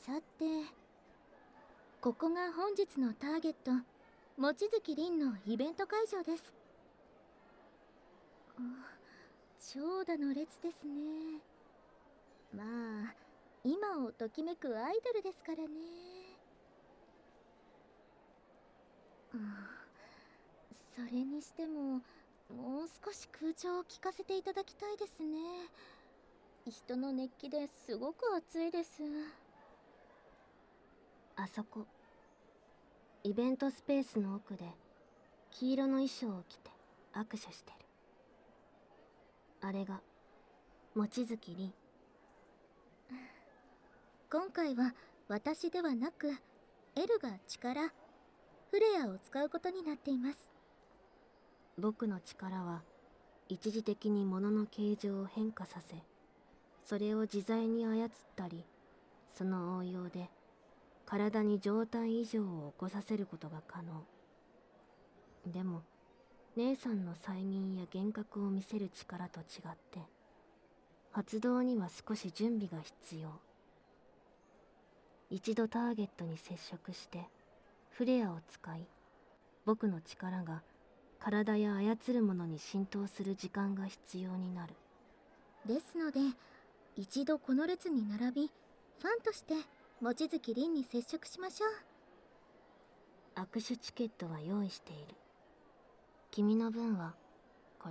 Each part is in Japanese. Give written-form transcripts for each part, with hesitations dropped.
さて、ここが本日のターゲット、望月凛のイベント会場です。長蛇の列ですね。まあ今をときめくアイドルですからね。それにしてももう少し空調を効かせていただきたいですね。人の熱気ですごく暑いです。 あそこ、イベントスペースの奥で黄色の衣装を着て握手してる。あれが望月凛。 今回は私ではなくエルが力フレアを使うことになっています。 僕の力は一時的に物の形状を変化させ、それを自在に操ったり、その応用で体に状態異常を起こさせることが可能。でも姉さんの催眠や幻覚を見せる力と違って発動には少し準備が必要。一度ターゲットに接触してフレアを使い、僕の力が体や操るものに浸透する時間が必要になる。 ですので一度この列に並びファンとして望月凛に接触しましょう。 握手チケットは用意している。君の分はこれ。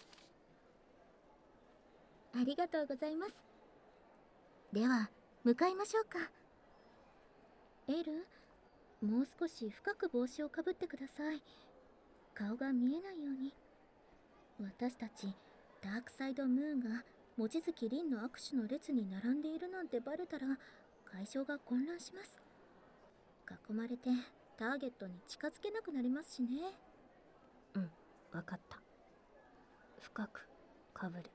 ありがとうございます。では向かいましょうか。エル、もう少し深く帽子をかぶってください。顔が見えないように。私たちダークサイドムーンが望月凛の握手の列に並んでいるなんてバレたら会場が混乱します。囲まれてターゲットに近づけなくなりますしね。 うん、わかった。深くかぶる。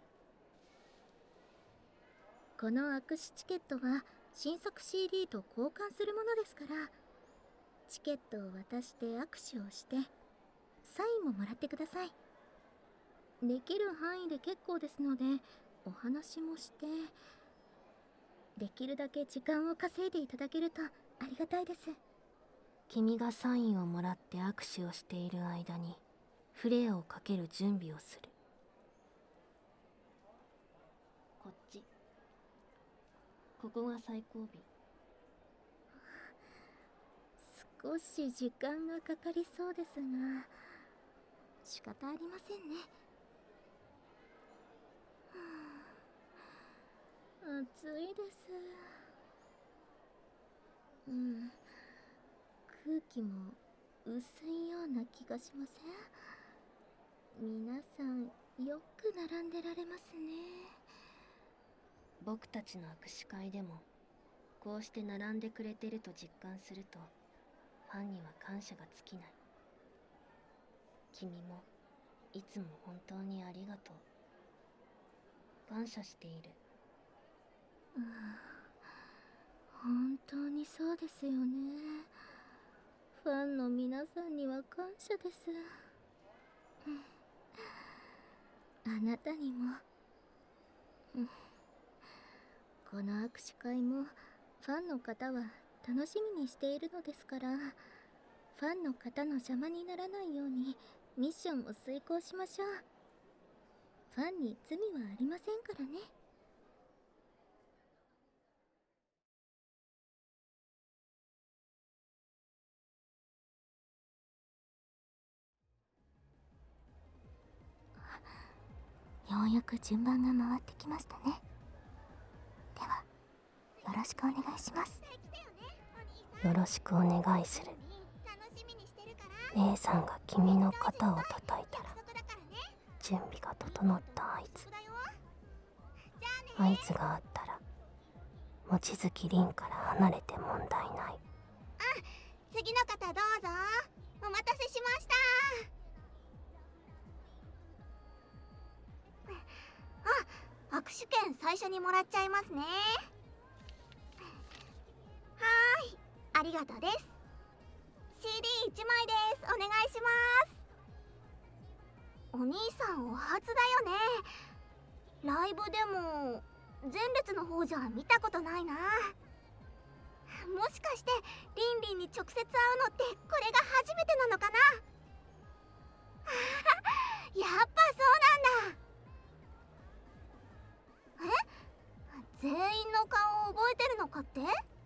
この握手チケットは新作 CD と交換するものですから、チケットを渡して握手をしてサインももらってください。できる範囲で結構ですのでお話もして、できるだけ時間を稼いでいただけるとありがたいです。 君がサインをもらって握手をしている間にフレアをかける準備をする。こっち。ここが最後尾。 少し時間がかかりそうですが仕方ありませんね。暑いです。空気も薄いような気がしません？皆さんよく並んでられますね。 僕たちの握手会でもこうして並んでくれてると実感するとファンには感謝が尽きない。君もいつも本当にありがとう。感謝している。 本当にそうですよね。ファンの皆さんには感謝です。あなたにも。この握手会もファンの方は楽しみにしているのですから、ファンの方の邪魔にならないようにミッションを遂行しましょう。ファンに罪はありませんからね。ようやく順番が回ってきましたね。ではよろしくお願いします。 よろしくお願いする。姉さんが君の肩を叩いたら準備が整った合図。合図があったら望月凛から離れて問題ない。 次の方どうぞ。お待たせしました。握手券最初にもらっちゃいますね。はーい、ありがとうです。 CD1 枚です。お願いします。お兄さんお初だよね。ライブでも前列の方じゃ見たことないな。 もしかしてリンリンに直接会うのってこれが初めてなのかな。やっぱそうなんだ。全員の顔を覚えてるのかって？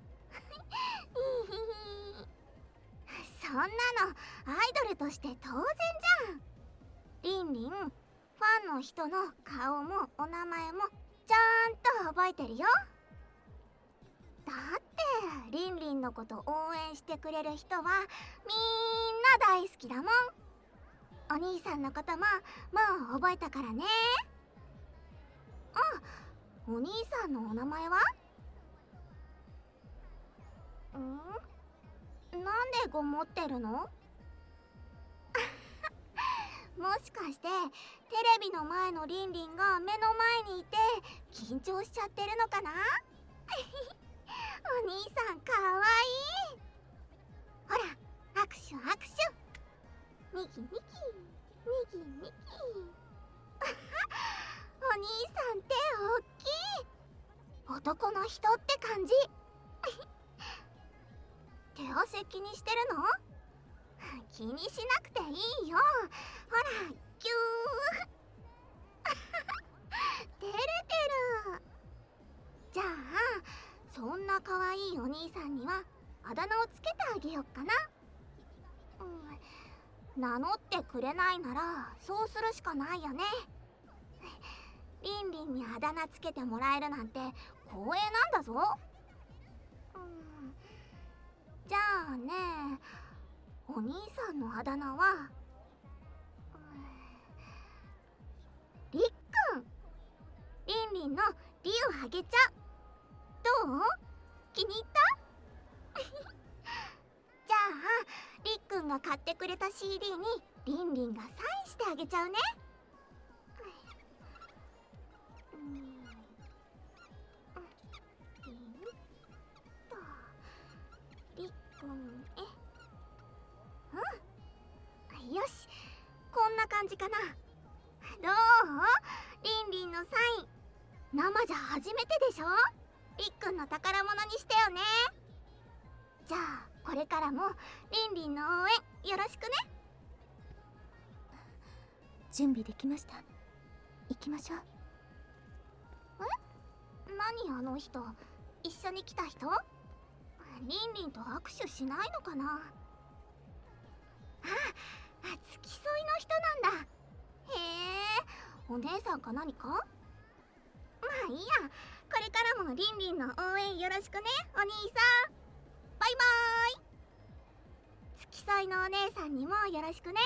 そんなのアイドルとして当然じゃん。リンリン、ファンの人の顔もお名前もちゃんと覚えてるよ。だってリンリンのこと応援してくれる人はみんな大好きだもん。お兄さんのことももう覚えたからね。お兄さんのお名前は？なんでごもってるの？もしかしてテレビの前のリンリンが目の前にいて緊張しちゃってるのかな？お兄さんかわいい。ほら、握手握手。ニキニキニキニキ。お兄さんっておっきい。男の人って感じ。手汗気にしてるの？気にしなくていいよ。ほら、キュー。てるてる。じゃあそんな可愛いお兄さんにはあだ名をつけてあげよっかな。名乗ってくれないならそうするしかないよね。リンリンにあだ名つけてもらえるなんて光栄なんだぞ。じゃあね、お兄さんのあだ名はりっくん。リンリンのリをあげちゃう。どう？気に入った？じゃありっくんが買ってくれた CD にリンリンがサインしてあげちゃうね。りっくんへ。よし、こんな感じかな。どう？リンリンのサイン生じゃ初めてでしょ。りっくんの宝物にしてよね。じゃあこれからもリンリンの応援よろしくね。 準備できました。行きましょう。 何あの人、一緒に来た人？リンリンと握手しないのかな。付き添いの人なんだ。へえ、お姉さんか何か？まあいいや、これからもリンリンの応援よろしくね、お兄さん。バイバーイ。付き添いのお姉さんにもよろしくね。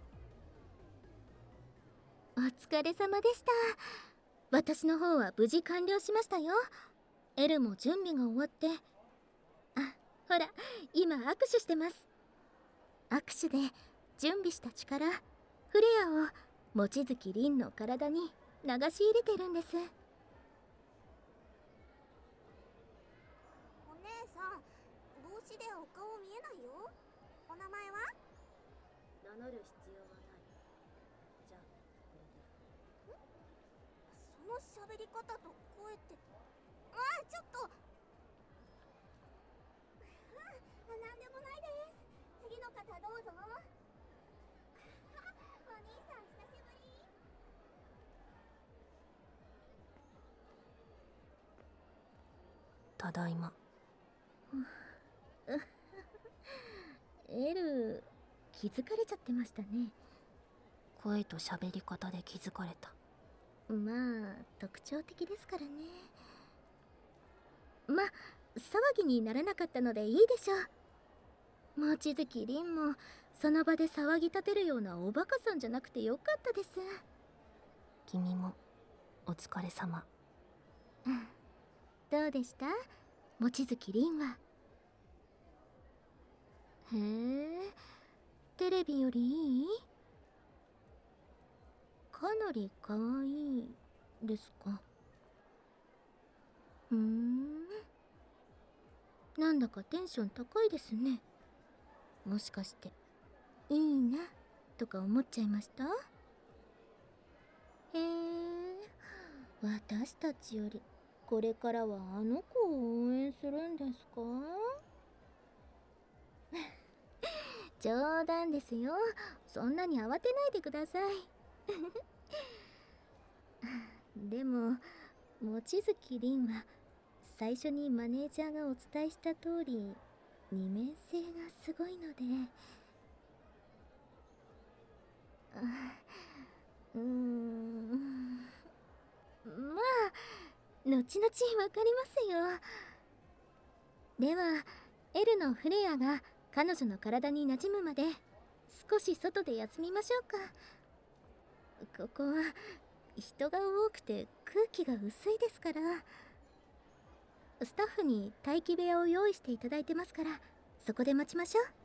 お疲れ様でした。私の方は無事完了しましたよ。エルも準備が終わって。ほら、今握手してます。握手で準備した力、フレアを望月凛の体に流し入れてるんです。 お姉さん、帽子でお顔見えないよ。お名前は？ 名乗る必要はない。じゃあこれで。 その喋り方と声って。ちょっと。なんでもないです。次の方どうぞ。お兄さん久しぶり。 ただいま。 エル、気づかれちゃってましたね。 声と喋り方で気づかれた。 まあ特徴的ですからね。ま、騒ぎにならなかったのでいいでしょう。望月凛もその場で騒ぎ立てるようなおバカさんじゃなくてよかったです。 君もお疲れ様。 どうでした？望月凛は。へえ、テレビよりいい？かなり可愛いですか？なんだかテンション高いですね。もしかしていいなとか思っちゃいました？へえ、私たちよりこれからはあの子を応援するんですか？ 冗談ですよ。そんなに慌てないでください。でも望月凛は最初にマネージャーがお伝えした通り二面性がすごいので、まあ後々わかりますよ。ではエルのフレアが彼女の体に馴染むまで少し外で休みましょうか。ここは人が多くて空気が薄いですから。スタッフに待機部屋を用意していただいてますから、そこで待ちましょう。